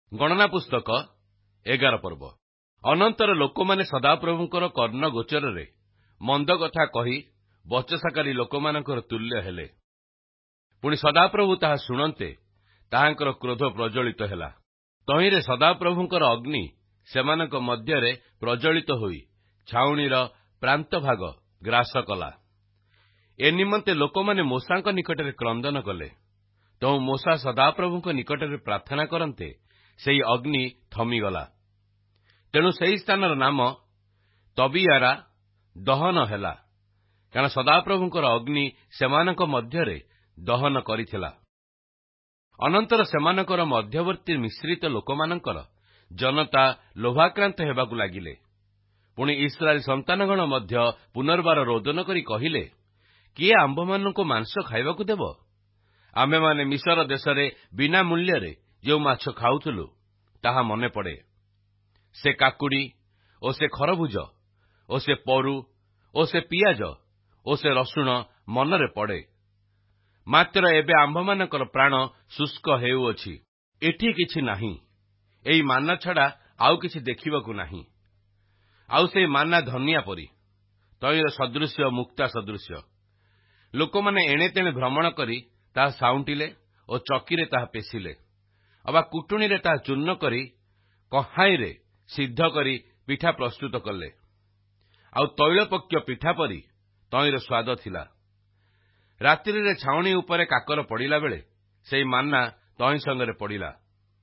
ଗଣନା ପୁସ୍ତକ 11 ପର୍ବ। ଅନନ୍ତର ଲୋକମାନେ ସଦାପ୍ରଭୁଙ୍କର କର୍ଣ୍ଣ ଗୋଚରରେ ମନ୍ଦ କଥା କହି ବଚସାକାରୀ ଲୋକମାନଙ୍କର ତୁଲ୍ୟ ହେଲେ। ପୁଣି ସଦାପ୍ରଭୁ ତାହା ଶୁଣନ୍ତେ ତାହାଙ୍କର କ୍ରୋଧ ପ୍ରଜ୍ୱଳିତ ହେଲା। ତହିଁରେ ସଦାପ୍ରଭୁଙ୍କର ଅଗ୍ନି ସେମାନଙ୍କ ମଧ୍ୟରେ ପ୍ରଜ୍ୱଳିତ ହୋଇ ଛାଉଣିର ପ୍ରାନ୍ତ ଭାଗ ଗ୍ରାସ କଲା। ଏ ନିମନ୍ତେ ଲୋକମାନେ ମୋଶାଙ୍କ ନିକଟରେ କ୍ରନ୍ଦନ କଲେ। ତହୁ ମୋଶା ସଦାପ୍ରଭୁଙ୍କ ନିକଟରେ ପ୍ରାର୍ଥନା କରନ୍ତେ ସେହି ଅଗ୍ନି ଥମିଗଲା। ତେଣୁ ସେହି ସ୍ଥାନର ନାମ ତବିୟାରା ଦହନ ହେଲା, କାରଣ ସଦାପ୍ରଭୁଙ୍କର ଅଗ୍ନି ସେମାନଙ୍କ ମଧ୍ୟରେ ଦହନ କରିଥିଲା। ଅନନ୍ତର ସେମାନଙ୍କର ମଧ୍ୟବର୍ତ୍ତୀ ମିଶ୍ରିତ ଲୋକମାନଙ୍କର ଜନତା ଲୋଭାକ୍ରାନ୍ତ ହେବାକୁ ଲାଗିଲେ। ପୁଣି ଇସ୍ରାଏଲ ସନ୍ତାନଗଣ ମଧ୍ୟ ପୁନର୍ବାର ରୋଦନ କରି କହିଲେ, କିଏ ଆମ୍ଭମାନଙ୍କୁ ମାଂସ ଖାଇବାକୁ ଦେବ? ଆମ୍ଭେମାନେ ମିଶର ଦେଶରେ ବିନା ମୂଲ୍ୟରେ ଯେଉଁ ମାଛ ଖାଉଥିଲୁ ତାହା ମନେ ପଡ଼େ। ସେ କାକୁଡ଼ି ଓ ସେ ଖରଭୁଜ ଓ ସେ ପରୁ ଓ ସେ ପିଆଜ ଓ ସେ ରସୁଣ ମନରେ ପଡ଼େ। ମାତ୍ର ଏବେ ଆମ୍ଭମାନଙ୍କର ପ୍ରାଣ ଶୁଷ୍କ ହେଉଅଛି। ଏଠି କିଛି ନାହିଁ, ଏଇ ମାନା ଛଡ଼ା ଆଉ କିଛି ଦେଖିବାକୁ ନାହିଁ। ଆଉ ସେଇ ମାନା ଧନିଆ ପରି, ତୈଳ ସଦୃଶ୍ୟ ମୁକ୍ତା ସଦୃଶ୍ୟ। ଲୋକମାନେ ଏଣେ ତେଣେ ଭ୍ରମଣ କରି ତାହା ସାଉଁଟିଲେ ଓ ଚକିରେ ତାହା ପେଷିଲେ, ଅବା କୁଟୁଣିରେ ତାହା ଚୂର୍ଣ୍ଣ କରି କହାଇଁରେ ସିଦ୍ଧ କରି ପିଠା ପ୍ରସ୍ତୁତ କଲେ। ଆଉ ତୈଳପକ୍ଷ ପିଠା ପରି ତହିଁର ସ୍ୱାଦ ଥିଲା। ରାତ୍ରିରେ ଛାଉଣି ଉପରେ କାକର ପଡ଼ିଲା ବେଳେ ସେହି ମାନା ତହିଁ ସଙ୍ଗରେ ପଡ଼ିଲା।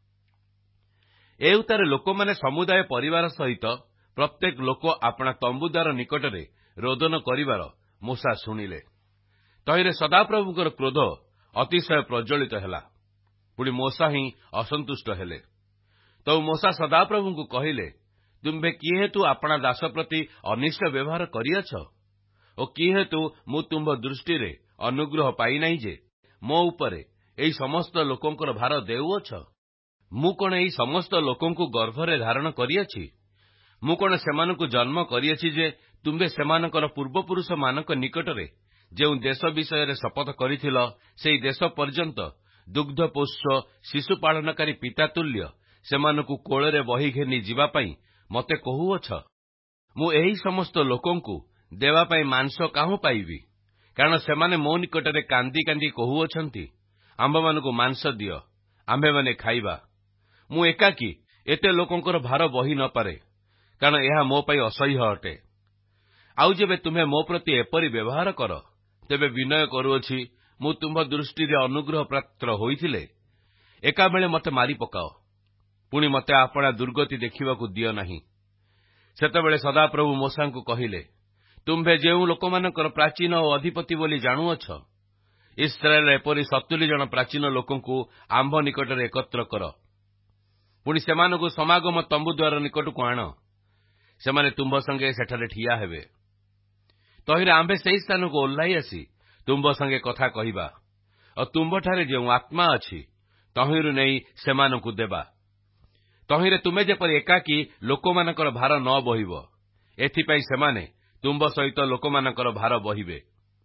ଏ ଉତ୍ତାରେ ଲୋକମାନେ ସମୁଦାୟ ପରିବାର ସହିତ ପ୍ରତ୍ୟେକ ଲୋକ ଆପଣା ତମ୍ବୁଦ୍ୱାର ନିକଟରେ ରୋଦନ କରିବାର ମୋଶା ଶୁଣିଲେ। ତହିଁରେ ସଦାପ୍ରଭୁଙ୍କର କ୍ରୋଧ ଅତିଶୟ ପ୍ରଜ୍ୱଳିତ ହେଲା। ପୁଣି ମୋଶା ହିଁ ଅସନ୍ତୁଷ୍ଟ ହେଲେ। ତଉ ମୋଶା ସଦାପ୍ରଭୁଙ୍କୁ କହିଲେ, ତୁମ୍ଭେ କି ହେତୁ ଆପଣା ଦାସ ପ୍ରତି ଅନିଷ୍ଟ ବ୍ୟବହାର କରିଅଛ ଓ କି ହେତୁ ମୁଁ ତୁମ୍ଭ ଦୃଷ୍ଟିରେ ଅନୁଗ୍ରହ ପାଇନାହିଁ ଯେ ମୋ ଉପରେ ଏହି ସମସ୍ତ ଲୋକଙ୍କର ଭାର ଦେଉଅଛ? ମୁଁ କଣ ଏହି ସମସ୍ତ ଲୋକଙ୍କୁ ଗର୍ଭରେ ଧାରଣ କରିଅଛି? ମୁଁ କଣ ସେମାନଙ୍କୁ ଜନ୍ମ କରିଅଛି ଯେ ତୁମ୍ଭେ ସେମାନଙ୍କର ପୂର୍ବପୁରୁଷମାନଙ୍କ ନିକଟରେ ଯେଉଁ ଦେଶ ବିଷୟରେ ଶପଥ କରିଥିଲ ସେହି ଦେଶ ପର୍ଯ୍ୟନ୍ତ ଦୁଗ୍ଧପୋଷ୍ୟ ଶିଶୁ ପାଳନକାରୀ ପିତା ତୁଲ୍ୟ ସେମାନଙ୍କୁ କୋଳରେ ବହି ଘେନି ଯିବା ପାଇଁ ମୋତେ କହୁଅଛ? ମୁଁ ଏହି ସମସ୍ତ ଲୋକଙ୍କୁ ଦେବା ପାଇଁ ମାଂସ କାହୁଁ ପାଇବି? କାରଣ ସେମାନେ ମୋ ନିକଟରେ କାନ୍ଦି କାନ୍ଦି କହୁଅଛନ୍ତି, ଆମ୍ଭମାନଙ୍କୁ ମାଂସ ଦିଅ, ଆମ୍ଭେମାନେ ଖାଇବା। ମୁଁ ଏକାକୀ ଏତେ ଲୋକଙ୍କର ଭାର ବହି ନ ପାରେ, କାରଣ ଏହା ମୋ ପାଇଁ ଅସହ୍ୟ ଅଟେ। ଆଉ ଯେବେ ତୁମ୍ଭେ ମୋ ପ୍ରତି ଏପରି ବ୍ୟବହାର କର, ତେବେ ବିନୟ କରୁଅଛି, ମୁଁ ତୁମ୍ଭ ଦୃଷ୍ଟିରେ ଅନୁଗ୍ରହ ପାତ୍ର ହୋଇଥିଲେ ଏକାବେଳେ ମୋତେ ମାରି ପକାଅ, ପୁଣି ମୋତେ ଆପଣା ଦୁର୍ଗତି ଦେଖିବାକୁ ଦିଅ ନାହିଁ। ସେତେବେଳେ ସଦାପ୍ରଭୁ ମୋଶାଙ୍କୁ କହିଲେ, ତୁମ୍ଭେ ଯେଉଁ ଲୋକମାନଙ୍କର ପ୍ରାଚୀନ ଓ ଅଧିପତି ବୋଲି ଜାଣୁଅଛ, ଇସ୍ରାଏଲର ଏପରି 70 ଜଣ ପ୍ରାଚୀନ ଲୋକଙ୍କୁ ଆମ୍ଭ ନିକଟରେ ଏକତ୍ର କର। ପୁଣି ସେମାନଙ୍କୁ ସମାଗମ ତମ୍ବୁଦ୍ୱାର ନିକଟକୁ ଆଣ। ସେମାନେ ତୁମ୍ଭ ସଙ୍ଗେ ସେଠାରେ ଠିଆ ହେବେ। ତହିଁରେ ଆମ୍ଭେ ସେହି ସ୍ଥାନକୁ ଓହ୍ଲାଇ ଆସି ତୁମ୍ଭ ସଙ୍ଗେ କଥା କହିବା ଓ ତୁମ୍ଭଠାରେ ଯେଉଁ ଆତ୍ମା ଅଛି ତହିଁରୁ ନେଇ ସେମାନଙ୍କୁ ଦେବା। ତହିଁରେ ତୁମେ ଯେପରି ଏକାକୀ ଲୋକମାନଙ୍କର ଭାର ନ ବହିବ, ଏଥିପାଇଁ ସେମାନେ ତୁମ୍ଭ ସହିତ ଲୋକମାନଙ୍କର ଭାର ବହିବେ।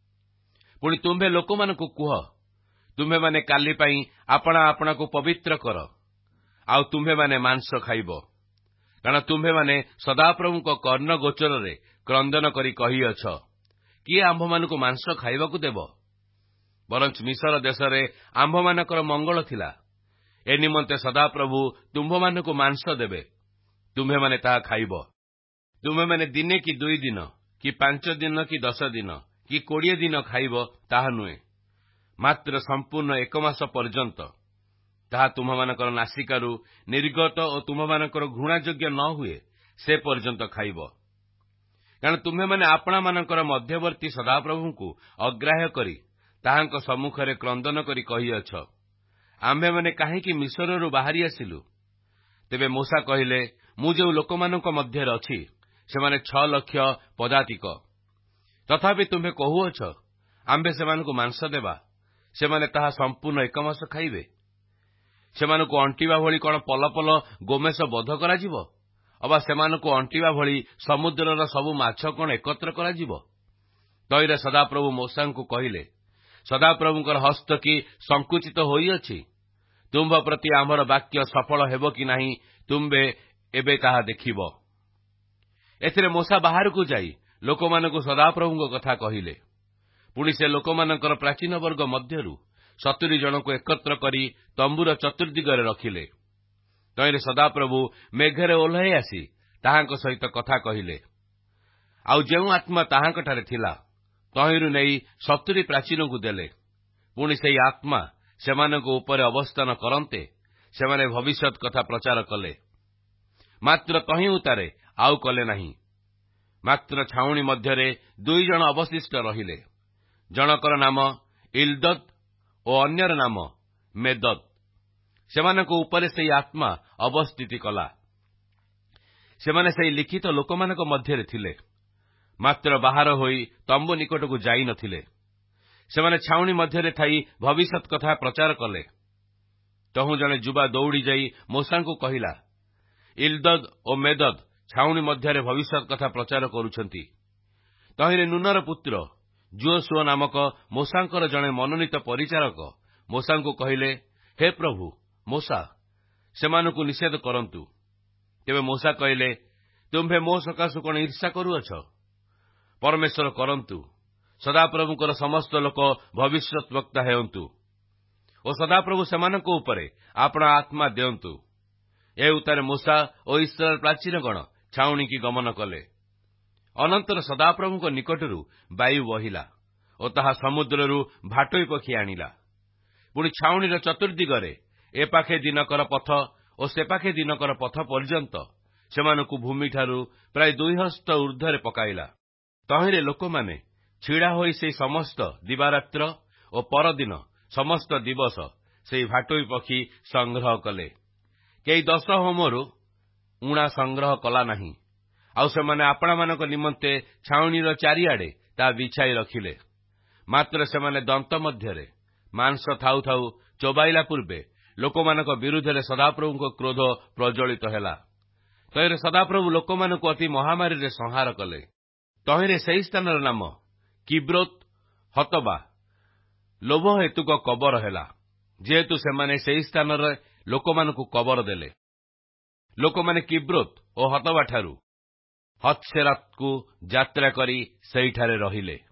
ପୁଣି ତୁମ୍ଭେ ଲୋକମାନଙ୍କୁ କୁହ, ତୁମ୍ଭେମାନେ କାଲି ପାଇଁ ଆପଣା ଆପଣାକୁ ପବିତ୍ର କର, ଆଉ ତୁମ୍ଭେମାନେ ମାଂସ ଖାଇବ। କାରଣ ତୁମ୍ଭେମାନେ ସଦାପ୍ରଭୁଙ୍କ କର୍ଣ୍ଣ ଗୋଚରରେ କ୍ରନ୍ଦନ କରି କହିଅଛ, କିଏ ଆମ୍ଭମାନଙ୍କୁ ମାଂସ ଖାଇବାକୁ ଦେବ? ବରଞ୍ଚ ମିଶର ଦେଶରେ ଆମ୍ଭମାନଙ୍କର ମଙ୍ଗଳ ଥିଲା। ଏ ନିମନ୍ତେ ସଦାପ୍ରଭୁ ତୁମ୍ଭମାନଙ୍କୁ ମାଂସ ଦେବେ, ତୁମ୍ଭେମାନେ ତାହା ଖାଇବ। ତୁମ୍ଭେମାନେ ଦିନେ କି 2 ଦିନ କି 5 ଦିନ କି 10 ଦିନ କି 20 ଦିନ ଖାଇବ ତାହା ନୁହେଁ, ମାତ୍ର ସମ୍ପୂର୍ଣ୍ଣ 1 ମାସ ପର୍ଯ୍ୟନ୍ତ। ତାହା ତୁମ୍ଭମାନଙ୍କର ନାସିକାରୁ ନିର୍ଗତ ଓ ତୁମ୍ଭମାନଙ୍କର ଘୃଣାଯୋଗ୍ୟ ନ ହୁଏ ସେ ପର୍ଯ୍ୟନ୍ତ ଖାଇବ। କାରଣ ତୁମ୍ଭେମାନେ ଆପଣାମାନଙ୍କର ମଧ୍ୟବର୍ତ୍ତୀ ସଦାପ୍ରଭୁଙ୍କୁ ଅଗ୍ରାହ୍ୟ କରି ତାହାଙ୍କ ସମ୍ମୁଖରେ କ୍ରନ୍ଦନ କରି କହିଅଛ, ଆମ୍ଭେମାନେ କାହିଁକି ମିଶରରୁ ବାହାରି ଆସିଲୁ? ତେବେ ମୋଶା କହିଲେ, ମୁଁ ଯେଉଁ ଲୋକମାନଙ୍କ ମଧ୍ୟରେ ଅଛି ସେମାନେ 6 ଲକ୍ଷ ପଦାତିକ। ତଥାପି ତୁମ୍ଭେ କହୁଅଛ, ଆମ୍ଭେ ସେମାନଙ୍କୁ ମାଂସ ଦେବା, ସେମାନେ ତାହା ସମ୍ପୂର୍ଣ୍ଣ 1 ମାସ ଖାଇବେ। ସେମାନଙ୍କୁ ଅଣ୍ଟିବା ଭଳି କଣ ପଲ ପଲ ଗୋମେଶ ବଧ କରାଯିବ? ଅବା ସେମାନଙ୍କୁ ଅଣ୍ଟିବା ଭଳି ସମୁଦ୍ରର ସବୁ ମାଛ କଣ ଏକତ୍ର କରାଯିବ? ତହିଁରେ ସଦାପ୍ରଭୁ ମୋଶାଙ୍କୁ କହିଲେ, ସଦାପ୍ରଭୁଙ୍କର ହସ୍ତ କି ସଂକୁଚିତ ହୋଇଅଛି? ତୁମ୍ଭ ପ୍ରତି ଆମର ବାକ୍ୟ ସଫଳ ହେବ କି ନାହିଁ ତୁମ୍ଭେ ଏବେ ତାହା ଦେଖିବ। ଏଥିରେ ମୋଶା ବାହାରକୁ ଯାଇ ଲୋକମାନଙ୍କୁ ସଦାପ୍ରଭୁଙ୍କ କଥା କହିଲେ। ପୁଣି ସେ ଲୋକମାନଙ୍କର ପ୍ରାଚୀନ ବର୍ଗ ମଧ୍ୟରୁ 70 ଜଣଙ୍କୁ ଏକତ୍ର କରି ତମ୍ବୁର ଚତୁର୍ଦ୍ଦିଗରେ ରଖିଲେ। ତହିଁରେ ସଦାପ୍ରଭୁ ମେଘରେ ଓହ୍ଲାଇ ଆସି ତାହାଙ୍କ ସହିତ କଥା କହିଲେ। ଆଉ ଯେଉଁ ଆତ୍ମା ତାହାଙ୍କଠାରେ ଥିଲା, ତହିଁରୁ ନେଇ 70 ପ୍ରାଚୀନଙ୍କୁ ଦେଲେ। ପୁଣି ସେହି ଆତ୍ମା ସେମାନଙ୍କ ଉପରେ ଅବସ୍ଥାନ କରନ୍ତେ ସେମାନେ ଭବିଷ୍ୟତ କଥା ପ୍ରଚାର କଲେ। ମାତ୍ର ତହିଁ ଉତ୍ତାରେ ଆଉ କଲେ ନାହିଁ। ମାତ୍ର ଛାଉଣି ମଧ୍ୟରେ 2 ଜଣ ଅବଶିଷ୍ଟ ରହିଲେ। ଜଣକର ନାମ ଇଲଦଦ୍ ଓ ଅନ୍ୟର ନାମ ମେଦଦ୍। ସେମାନଙ୍କ ଉପରେ ସେହି ଆତ୍ମା ଅବସ୍ଥିତି କଲା। ସେମାନେ ସେହି ଲିଖିତ ଲୋକମାନଙ୍କ ମଧ୍ୟରେ ଥିଲେ, ମାତ୍ର ବାହାର ହୋଇ ତମ୍ବୁ ନିକଟକୁ ଯାଇନଥିଲେ। ସେମାନେ ଛାଉଣି ମଧ୍ୟରେ ଥାଇ ଭବିଷ୍ୟତ କଥା ପ୍ରଚାର କଲେ। ତହୁଁ ଜଣେ ଯୁବା ଦୌଡ଼ି ଯାଇ ମୋଶାଙ୍କୁ କହିଲା, ଇଲଦଦ୍ ଓ ମେଦଦ୍ ଛାଉଣି ମଧ୍ୟରେ ଭବିଷ୍ୟତ କଥା ପ୍ରଚାର କରୁଛନ୍ତି। ତହିଁରେ ନୁନର ପୁତ୍ର ଯୋଶୁଆ ନାମକ ମୋଶାଙ୍କର ଜଣେ ମନୋନୀତ ପରିଚାରକ ମୋଶାଙ୍କୁ କହିଲେ, ହେ ପ୍ରଭୁ ମୋଶା, ସେମାନଙ୍କୁ ନିଷେଧ କରନ୍ତୁ। ତେବେ ମୋଶା କହିଲେ, ତୁମ୍ଭେ ମୋ ସକାଶୁ କଣ ଈର୍ଷା କରୁଅଛ? ପରମେଶ୍ୱର କରନ୍ତୁ, ସଦାପ୍ରଭୁଙ୍କର ସମସ୍ତ ଲୋକ ଭବିଷ୍ୟତ ବକ୍ତା ହେଉନ୍ତୁ ଓ ସଦାପ୍ରଭୁ ସେମାନଙ୍କ ଉପରେ ଆପଣା ଆତ୍ମା ଦିଅନ୍ତୁ। ଏ ଉତ୍ତାରେ ମୋଶା ଓ ଇସ୍ରାଏଲ ପ୍ରାଚୀନଗଣ ଛାଉଣିକି ଗମନ କଲେ। ଅନନ୍ତର ସଦାପ୍ରଭୁଙ୍କ ନିକଟରୁ ବାୟୁ ବହିଲା ଓ ତାହା ସମୁଦ୍ରରୁ ଭାଟୋଇ ପକ୍ଷୀ ଆଣିଲା। ପୁଣି ଛାଉଣିର ଚତୁର୍ଦ୍ଦିଗରେ ଏପାଖେ ଦିନକର ପଥ ଓ ସେପାଖେ ଦିନକର ପଥ ପର୍ଯ୍ୟନ୍ତ ସେମାନଙ୍କୁ ଭୂମିଠାରୁ ପ୍ରାୟ 2 ହସ୍ତ ଉର୍ଦ୍ଧ୍ୱରେ ପକାଇଲା। ତହିଁରେ ଲୋକମାନେ ଛିଡ଼ା ହୋଇ ସେହି ସମସ୍ତ ଦିବାରାତ୍ର ଓ ପରଦିନ ସମସ୍ତ ଦିବସ ସେହି ଭାଟୋଇ ପକ୍ଷୀ ସଂଗ୍ରହ କଲେ। କେହି 10 ହୋମରୁ ଉଣା ସଂଗ୍ରହ କଲା ନାହିଁ। ଆଉ ସେମାନେ ଆପଣାମାନଙ୍କ ନିମନ୍ତେ ଛାଉଣିର ଚାରିଆଡ଼େ ତାହା ବିଛାଇ ରଖିଲେ। ମାତ୍ର ସେମାନେ ଦନ୍ତ ମଧ୍ୟରେ ମାଂସ ଥାଉ ଥାଉ ଚୋବାଇଲା ପୂର୍ବେ ଲୋକମାନଙ୍କ ବିରୁଦ୍ଧରେ ସଦାପ୍ରଭୁଙ୍କ କ୍ରୋଧ ପ୍ରଜ୍ୱଳିତ ହେଲା। ତହିଁରେ ସଦାପ୍ରଭୁ ଲୋକମାନଙ୍କୁ ଅତି ମହାମାରୀରେ ସଂହାର କଲେ। ତହିଁରେ ସେହି ସ୍ଥାନର ନାମ କିବ୍ରୋତ୍ ହତବା ଲୋଭ ହେତୁକ କବର ହେଲା, ଯେହେତୁ ସେମାନେ ସେହି ସ୍ଥାନରେ ଲୋକମାନଙ୍କୁ କବର ଦେଲେ। ଲୋକମାନେ କିବ୍ରୋତ୍ ଓ ହତବାଠାରୁ ହତ୍ସେରତକୁ ଯାତ୍ରା କରି ସେହିଠାରେ ରହିଲେ।